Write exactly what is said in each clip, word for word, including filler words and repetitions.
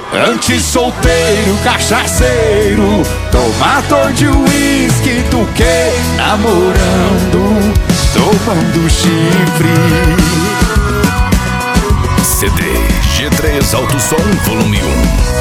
Antes solteiro, cachaceiro, tomador de uísque do que namorando, tomando chifre. C D G três Alto Som Volume um.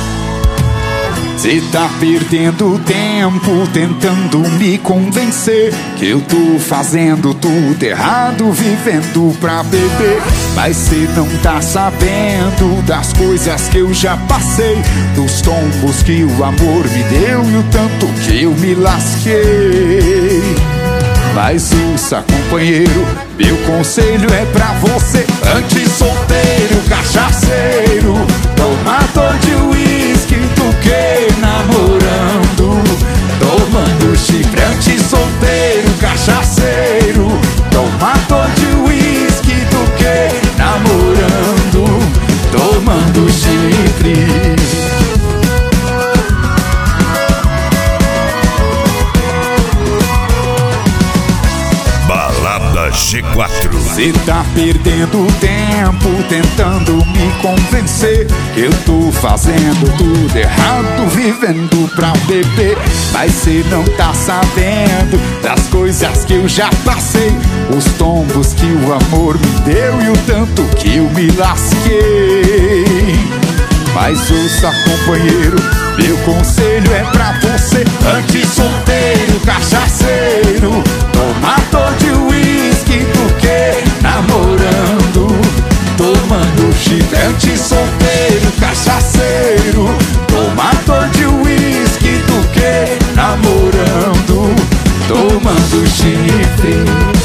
Cê tá perdendo tempo tentando me convencer que eu tô fazendo tudo errado, vivendo pra beber. Mas cê não tá sabendo das coisas que eu já passei, dos tombos que o amor me deu e o tanto que eu me lasquei. Mas ouça, companheiro, meu conselho é pra você. Antes solteiro, cachaceiro, tomador de uísque do que namorando, tomando chifre. Antes solteiro, cachaceiro, tomador de uísque do que namorando, tomando chifre. G quatro. Cê tá perdendo tempo tentando me convencer que eu tô fazendo tudo errado, vivendo pra beber. Mas cê não tá sabendo das coisas que eu já passei, os tombos que o amor me deu e o tanto que eu me lasquei. Mas ouça, companheiro, meu conselho é pra você. Antes solteiro, cachaceiro, tomador de uísque do que namorando, tomando chifre. Antes solteiro, cachaceiro, tomador de uísque do que namorando, tomando chifre.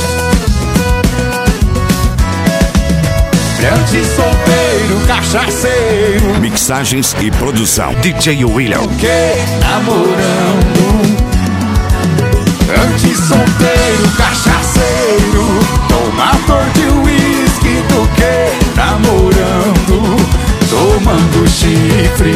Antes solteiro, cachaceiro, mixagens e produção D J William. Que namorando. Antes solteiro, cachaceiro, tomador de uísque do que namorando, tomando chifre,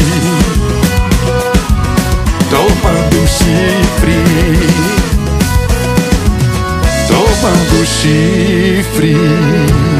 tomando chifre, tomando chifre.